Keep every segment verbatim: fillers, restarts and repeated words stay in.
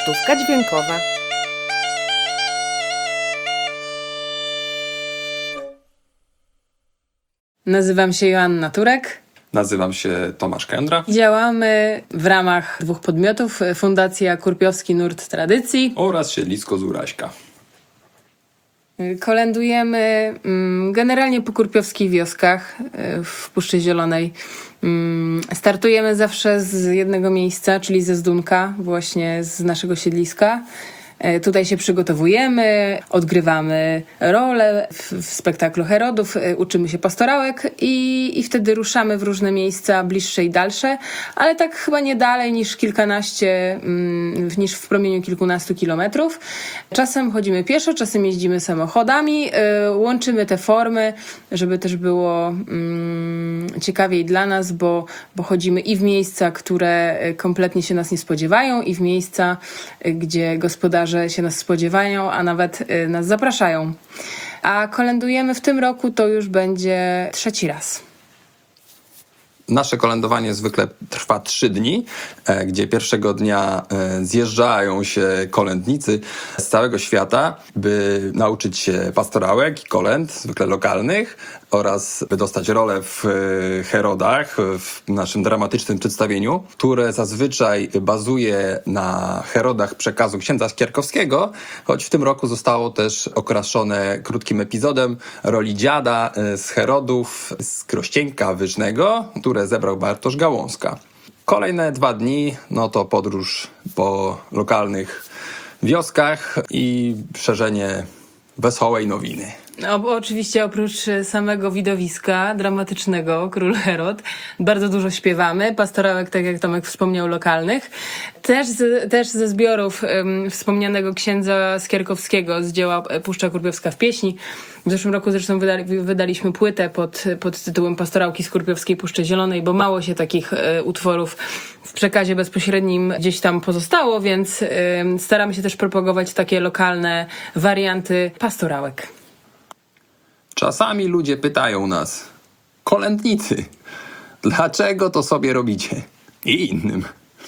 Pocztówka dźwiękowa. Nazywam się Joanna Turek. Nazywam się Tomasz Kędra. Działamy w ramach dwóch podmiotów: Fundacja Kurpiowski Nurt Tradycji Oraz siedlisko Zuraśka. Kolędujemy generalnie po kurpiowskich wioskach w Puszczy Zielonej. Startujemy zawsze z jednego miejsca, czyli ze Zdunka, właśnie z naszego siedliska. Tutaj się przygotowujemy, odgrywamy rolę w, w spektaklu Herodów, uczymy się pastorałek i, i wtedy ruszamy w różne miejsca bliższe i dalsze, ale tak chyba nie dalej niż kilkanaście, niż w promieniu kilkunastu kilometrów. Czasem chodzimy pieszo, czasem jeździmy samochodami, łączymy te formy, żeby też było um, ciekawiej dla nas, bo, bo chodzimy i w miejsca, które kompletnie się nas nie spodziewają, i w miejsca, gdzie gospodarze się nas spodziewają, a nawet nas zapraszają. A kolędujemy w tym roku to już będzie trzeci raz. Nasze kolędowanie zwykle trwa trzy dni, gdzie pierwszego dnia zjeżdżają się kolędnicy z całego świata, by nauczyć się pastorałek i kolęd, zwykle lokalnych, oraz by dostać rolę w Herodach, w naszym dramatycznym przedstawieniu, które zazwyczaj bazuje na Herodach przekazu księdza Skierkowskiego, choć w tym roku zostało też okraszone krótkim epizodem roli dziada z Herodów z Krościenka Wyżnego, które zebrał Bartosz Gałązka. Kolejne dwa dni no to podróż po lokalnych wioskach i szerzenie wesołej nowiny. No, bo oczywiście oprócz samego widowiska dramatycznego, Król Herod, bardzo dużo śpiewamy. Pastorałek, tak jak Tomek wspomniał, lokalnych. Też, z, też ze zbiorów um, wspomnianego księdza Skierkowskiego z dzieła Puszcza Kurpiowska w pieśni. W zeszłym roku zresztą wydali, wydaliśmy płytę pod, pod tytułem Pastorałki z Kurpiowskiej Puszczy Zielonej, bo mało się takich e, utworów w przekazie bezpośrednim gdzieś tam pozostało, więc e, staramy się też propagować takie lokalne warianty pastorałek. Czasami ludzie pytają nas, kolędnicy, dlaczego to sobie robicie? I innym.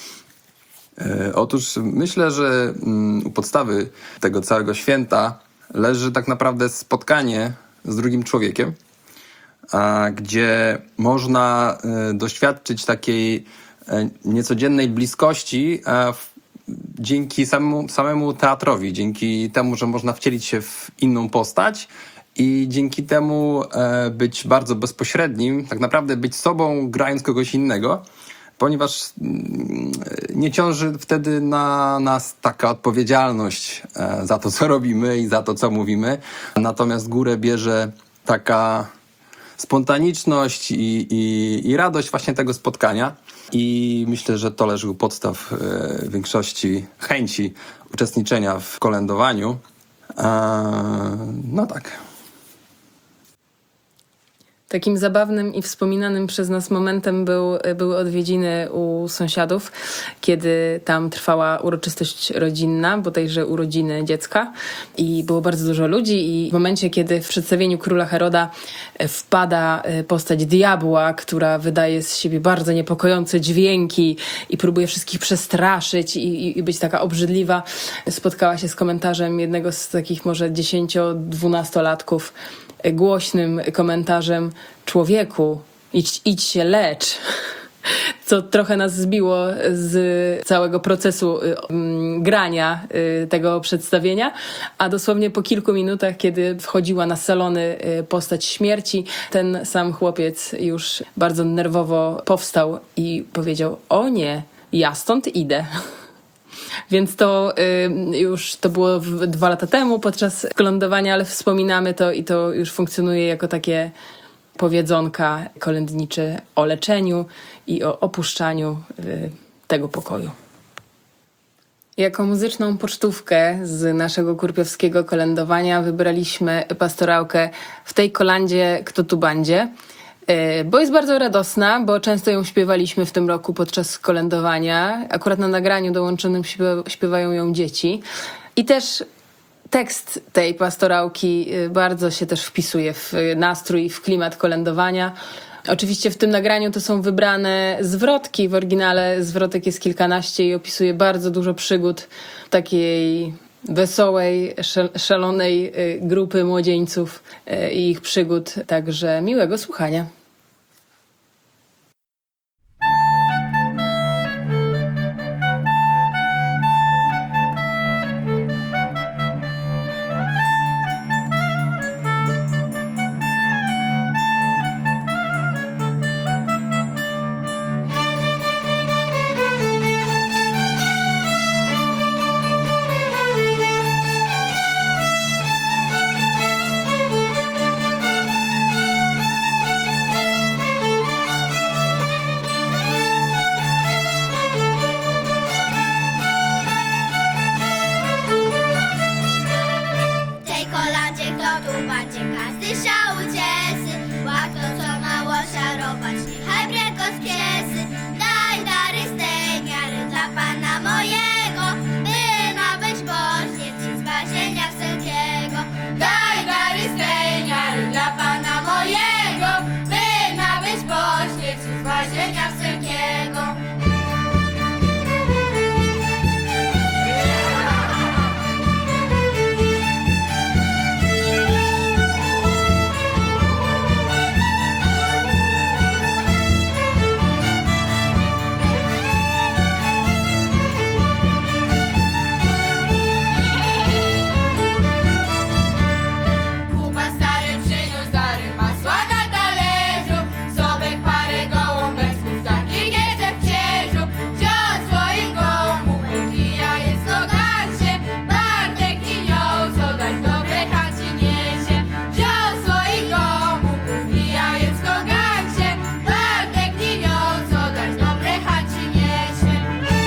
E, otóż myślę, że mm, u podstawy tego całego święta leży tak naprawdę spotkanie z drugim człowiekiem, a, gdzie można e, doświadczyć takiej e, niecodziennej bliskości a w, dzięki samemu, samemu teatrowi, dzięki temu, że można wcielić się w inną postać i dzięki temu e, być bardzo bezpośrednim, tak naprawdę być sobą, grając kogoś innego, ponieważ mm, nie ciąży wtedy na nas taka odpowiedzialność e, za to, co robimy i za to, co mówimy. Natomiast górę bierze taka spontaniczność i, i, i radość właśnie tego spotkania. I myślę, że to leży u podstaw e, większości chęci uczestniczenia w kolędowaniu. E, no tak. Takim zabawnym i wspominanym przez nas momentem był, były odwiedziny u sąsiadów, kiedy tam trwała uroczystość rodzinna, bodajże urodziny dziecka, i było bardzo dużo ludzi, i w momencie, kiedy w przedstawieniu Króla Heroda wpada postać diabła, która wydaje z siebie bardzo niepokojące dźwięki i próbuje wszystkich przestraszyć i, i, i być taka obrzydliwa, spotkała się z komentarzem jednego z takich może dziesięcio-dwunastolatków, głośnym komentarzem: człowieku, idź, idź się lecz. Co trochę nas zbiło z całego procesu um, grania y, tego przedstawienia, a dosłownie po kilku minutach, kiedy wchodziła na salony y, postać śmierci, ten sam chłopiec już bardzo nerwowo powstał i powiedział: o nie, ja stąd idę. Więc to y, już to było w, dwa lata temu podczas kolędowania, ale wspominamy to i to już funkcjonuje jako takie powiedzonka kolędnicze o leczeniu i o opuszczaniu y, tego pokoju. Jako muzyczną pocztówkę z naszego kurpiowskiego kolędowania wybraliśmy pastorałkę W tej kolandzie kto tu bandzie, bo jest bardzo radosna, bo często ją śpiewaliśmy w tym roku podczas kolędowania. Akurat na nagraniu dołączonym śpiewa, śpiewają ją dzieci. I też tekst tej pastorałki bardzo się też wpisuje w nastrój, w klimat kolędowania, Oczywiście w tym nagraniu to są wybrane zwrotki. W oryginale zwrotek jest kilkanaście i opisuje bardzo dużo przygód takiej wesołej, szel- szalonej y, grupy młodzieńców y, i ich przygód. Także miłego słuchania. W tej kolandzie kto tu będzie, każdy szał uciesy. Łatwo co mało szarować, niechaj prędko z piesy. Daj dary z tej miary dla Pana mojego, by nabyć bożnie ci zbawienia wszelkiego. Daj dary z tej miary dla Pana mojego, by nabyć bożnie ci zbawienia wszelkiego. Kuba stary przyniósł dary, masła na talerzu, sobek parę gołąbeczków, takich jeszcze w cierzu. Wziął swoich gołąbków i ja jest to gansie, Bartek i nią, co dać dobre chęci niesie. Wziął swoich gołąbków i ja jest to gansie, Bartek i nią, co dać dobre chęci niesie.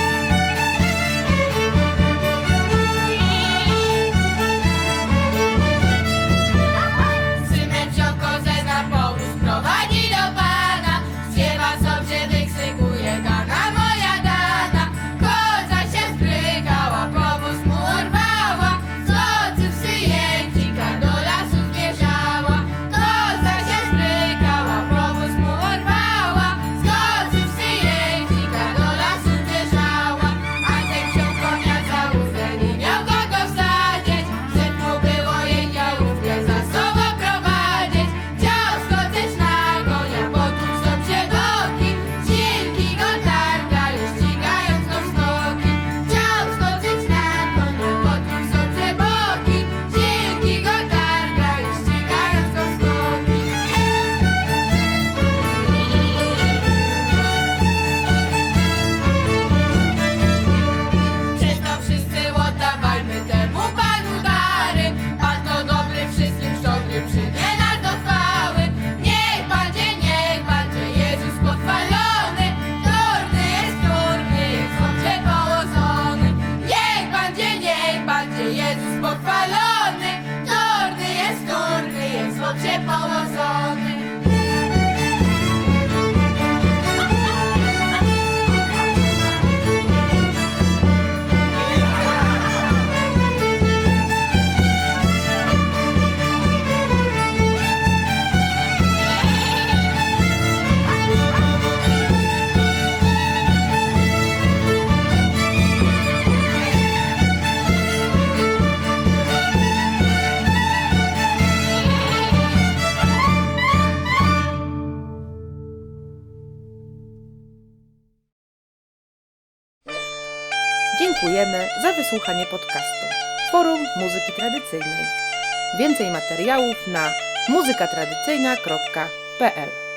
Synek wziął kozę na powóz, prowadzi do Pana. Śpiewa sobie, wykrzykuje, Dana moja Dana. Koza się zbrykała, powóz mu urwała. Skoczy w syjęcika, do lasu zmierzała. Koza się zbrykała, powóz mu urwała. Skoczy w syjęcika, do lasu zmierzała. Antek wziął konia za uzdę, nie miał kogo wsadzić. Przed mu było jej działówkę za sobą prowadzić. Chciał skoczyć na konia, potłuc sobie boki. Wilki go targają, ścigając go w skoki. Chciał skoczyć na konia, potłuc sobie boki. Wilki go targają, ścigając go w skoki. Przez to wszyscy oddawajmy temu Panu dary. Pan to dobry, wszystkim szczodry, przyjdzie nas do chwały. Niech będzie, niech będzie Jezus pochwalony. Turny jest, turny jest, dobrze położony. Niech będzie, niech będzie Jezus pochwalony. Turny jest, turny jest, dobrze położony. Dziękujemy za wysłuchanie podcastu Forum Muzyki Tradycyjnej. Więcej materiałów na muzyka tradycyjna kropka p l.